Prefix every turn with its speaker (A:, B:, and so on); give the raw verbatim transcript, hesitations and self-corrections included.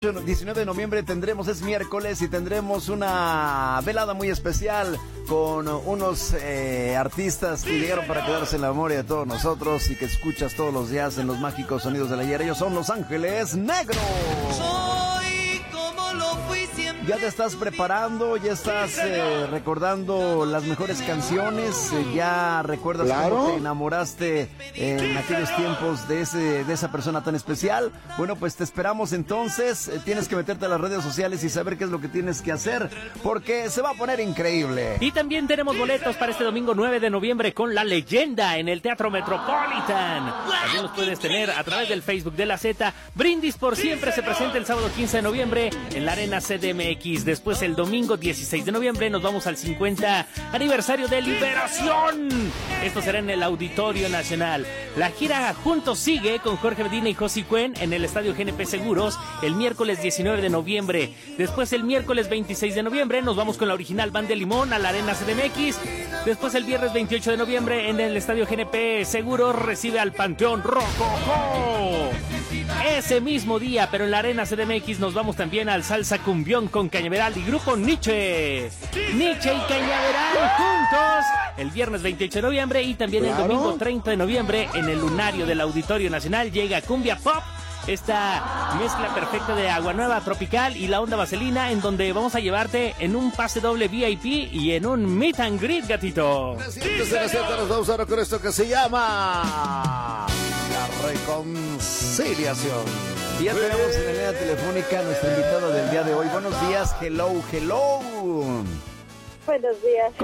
A: diecinueve de noviembre tendremos, es miércoles, y tendremos una velada muy especial con unos eh, artistas que llegaron para quedarse en la memoria de todos nosotros y que escuchas todos los días en los mágicos sonidos del ayer. Ellos son Los Ángeles Negros.
B: Soy como lo fui siempre.
A: ¿Ya te estás preparando? ¿Ya estás eh, recordando las mejores canciones? Eh, ¿Ya recuerdas
C: Claro.
A: cómo te enamoraste en aquellos tiempos de ese de esa persona tan especial? Bueno, pues te esperamos entonces. Eh, tienes que meterte a las redes sociales y saber qué es lo que tienes que hacer, porque se va a poner increíble.
D: Y también tenemos boletos para este domingo nueve de noviembre con La Leyenda en el Teatro Metropolitan. También los puedes tener a través del Facebook de la Z. Brindis por Siempre se presenta el sábado quince de noviembre en la Arena C D M X. Después el domingo dieciséis de noviembre nos vamos al cincuenta aniversario de Liberación. Esto será en el Auditorio Nacional. La gira Juntos sigue con Jorge Medina y Josi Cuen en el Estadio G N P Seguros el miércoles diecinueve de noviembre. Después el miércoles veintiséis de noviembre nos vamos con la original Banda de Limón a la Arena C D M X. Después el viernes veintiocho de noviembre en el Estadio G N P Seguros recibe al Panteón Rococó. Ese mismo día, pero en la Arena C D M X nos vamos también al Salsa Cumbión con Cañaveral y Grupo Nietzsche. Nietzsche y Cañaveral juntos el viernes veintiocho de noviembre, y también
C: Claro.
D: el domingo treinta de noviembre en el Lunario del Auditorio Nacional llega Cumbia Pop. Esta mezcla perfecta de Agua Nueva Tropical y La Onda Vaselina, en donde vamos a llevarte en un pase doble V I P y en un meet and greet, gatito.
A: Entonces, en la cierta, nos vamos ahora con esto que se llama La Reconciliación. Y ya tenemos en la línea telefónica a nuestro invitado del día de hoy. Buenos días, hello, hello.
E: Buenos días.